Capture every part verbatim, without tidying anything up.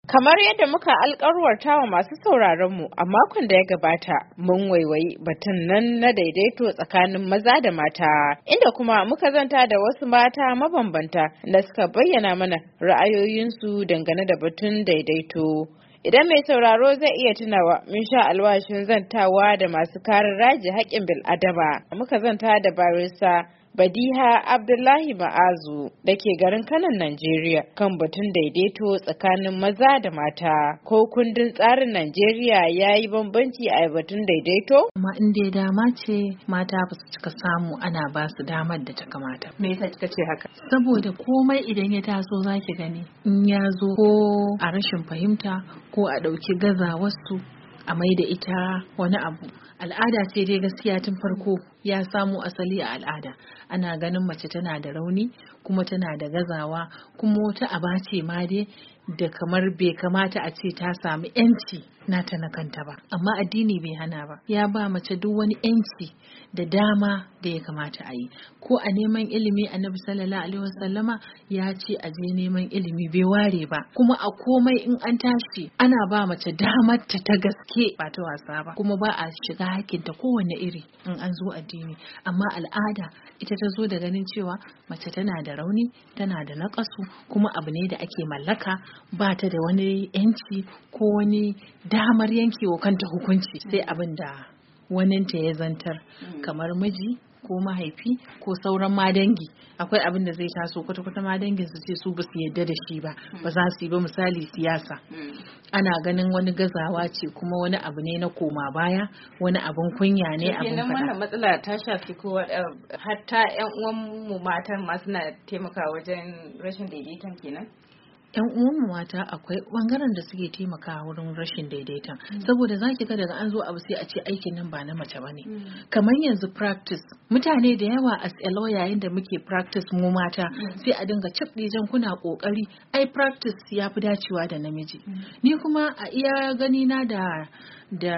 Kamar yadda muka alƙawarta wa masu sauraronmu a makon da ya gabata, mun waiwayi batun nan na daidaito tsakanin maza da mata, inda kuma muka zanta da wasu mata mabambanta da suka bayyana mana ra'ayoyinsu dangane da batun daidaito. Idan mai sauraro zai iya tunawa, mun sha alwashin zantawa da masu kare raji haƙƙin bil'adama. Muka zanta da barista Badiha Abdullahi Ma'azu da ke garin Kanon Najeriya kan batun daidaito tsakanin maza da mata. Ko kundin tsarin Najeriya ya yi bambanci a batun daidaito? Amma in dai dama ce mata ba su cika samu ana ba su damar da ta kamata. Me yasa kika ce haka? Saboda komai idan ya taso zaki gani in ya zo ko a rashin fahimta ko a ɗauki gazawarsu a mai da ita wani abu. Al'ada ce dai gaskiya tun farko ya samo asali a al'ada. Ana ganin mace tana da rauni kuma tana da gazawa kuma wata aba ce ma dai da kamar bai kamata a ce ta samu yanci nata na kanta ba. Amma addini bai hana ba. Ya ba mace duk wani yanci da dama da ya kamata a yi. Ko a neman ilimi Annabi sallallahu alaihi wasallama ya ce a je neman ilimi bai ware ba. Kuma a komai in an tashi ana ba mace damar ta ta gaske ba ta wasa ba. Kuma ba a shiga hakinta kowane iri in an zo addini. Amma al'ada ita ta zo da ganin cewa mace tana da rauni, tana da naƙasu, kuma abu ne da ake mallaka, ba ta da wani yanci ko wani damar yankewa kanta hukunci sai abin da waninta ya zantar, kamar miji ko mahaifi ko sauran ma dangi. Akwai abin da zai taso kwata-kwata ma dangin su ce su ba su yarda da shi ba, ba za su yi ba. Misali siyasa, ana ganin wani gazawa ce kuma wani abu ne na koma baya, wani abin kunya ne, abin faɗa. Wannan matsala ta shafi kowa, hatta ƴan uwan mu matan ma suna taimakawa wajen rashin daidaiton kenan. Yan uwanmu mata akwai bangaren da suke taimakawa wurin rashin daidaiton, mm. saboda zaki ga daga an zo abu sai a ce aikin nan ba na mace bane. Mm. Kamar yanzu practice, mutane da yawa as a lawyer yayin da muke practice mu mata, mm. sai a dinga cip dijan kuna kokari, ai practice ya fi dacewa da namiji. Mm. Ni kuma a iya gani na da da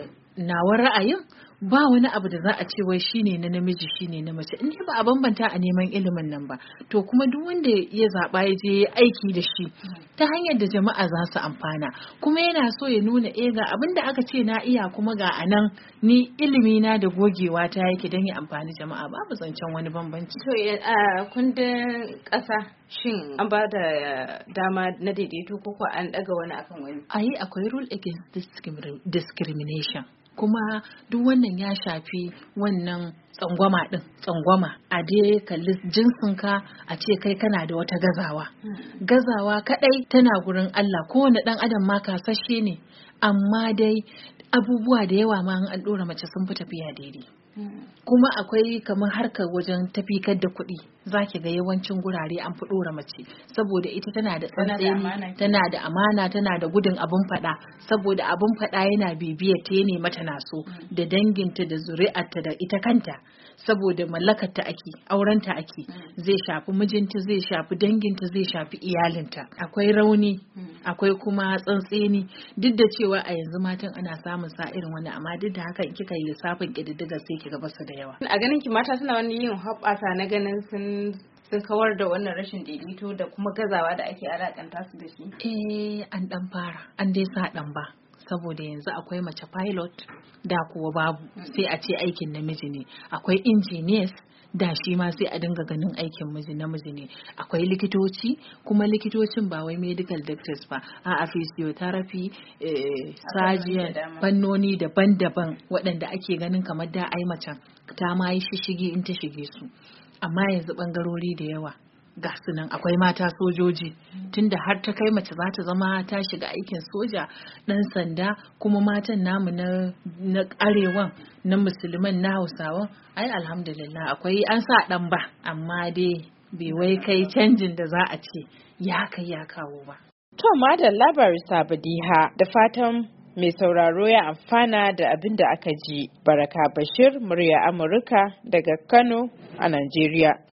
nawa ra'ayin ba wani abu da za a ce wai shine na namiji shine na mace, in ba a bambanta a neman ilimin nan ba, to kuma duk wanda ya zaba ya je aiki da shi ta hanyar da jama'a za su amfana, kuma yana so ya nuna eh ga abin da aka ce na iya, kuma ga anan ni ilimi na da gogewa ta yake don ya amfani jama'a, babu zancen wani bambanci. To a kundin ƙasa shin an ba da dama na daidaito ko ko an daga wani akan wani? Ayi, akwai rule against discrimination. Kuma duk wannan ya shafi wannan tsangwama din, tsangwama a dai kalli jinsinka a ce kai kana da wata gazawa. Hmm. Gazawa kadai tana gurin Allah, kowane dan adam ma kasashe ne, amma dai abubuwa da yawa ma an dora mace sun fi tafiya daidai. Hmm. Kuma akwai kamar harkar wajen tafikar da kuɗi, zaki ga yawancin gurare an fi dora mace saboda ita tana da tsantseni, tana da amana, tana da gudun abin faɗa, saboda abin faɗa yana bibiyar ta ne mata naso. Hmm. Da danginta da zuri'arta da ita kanta, saboda mallakarta ake, aurenta ake. Hmm. Zai shafi mijinta, zai shafi danginta, zai shafi iyalinta. Akwai rauni. Hmm. Akwai kuma tsantseni, duk da cewa a yanzu matan ana samun sa irin wani, amma duk da haka in kika yi lissafin ƙididdiga sai kika basu da yawa. A ganin ki mata suna wani yin hoɓɓasa na ganin sun sun kawar da wannan rashin daidaito da kuma gazawa da ake alakanta su da shi? Eh, an dan fara, an dai sa dan ba. Saboda yanzu akwai mace pilot, da kuwa babu, sai a ce aikin namiji ne. Akwai engineers, da shi ma sai a dinga ganin aikin miji namiji ne. Akwai likitoci, kuma likitocin ba wai medical doctors ba, a physiotherapy, eh, surgeon, fannoni daban-daban waɗanda ake ganin kamar da ai macen ta ma yi shishigi in ta shige su. Amma yanzu bangarori da yawa ga su nan. Akwai mata sojoji, tunda har ta kai mace za ta zama ta shiga aikin soja, dan sanda, kuma matan namu na na arewan, na musulman, na hausawan, ai alhamdulillah akwai an sa dan ba, amma dai bai wai kai canjin da za a ce ya kai ya kawo ba. To madalla barista Badiha, da fatan mai sauraro ya amfana da abin da aka ji. Baraka Bashir, murya Amurka daga Kano a Najeriya.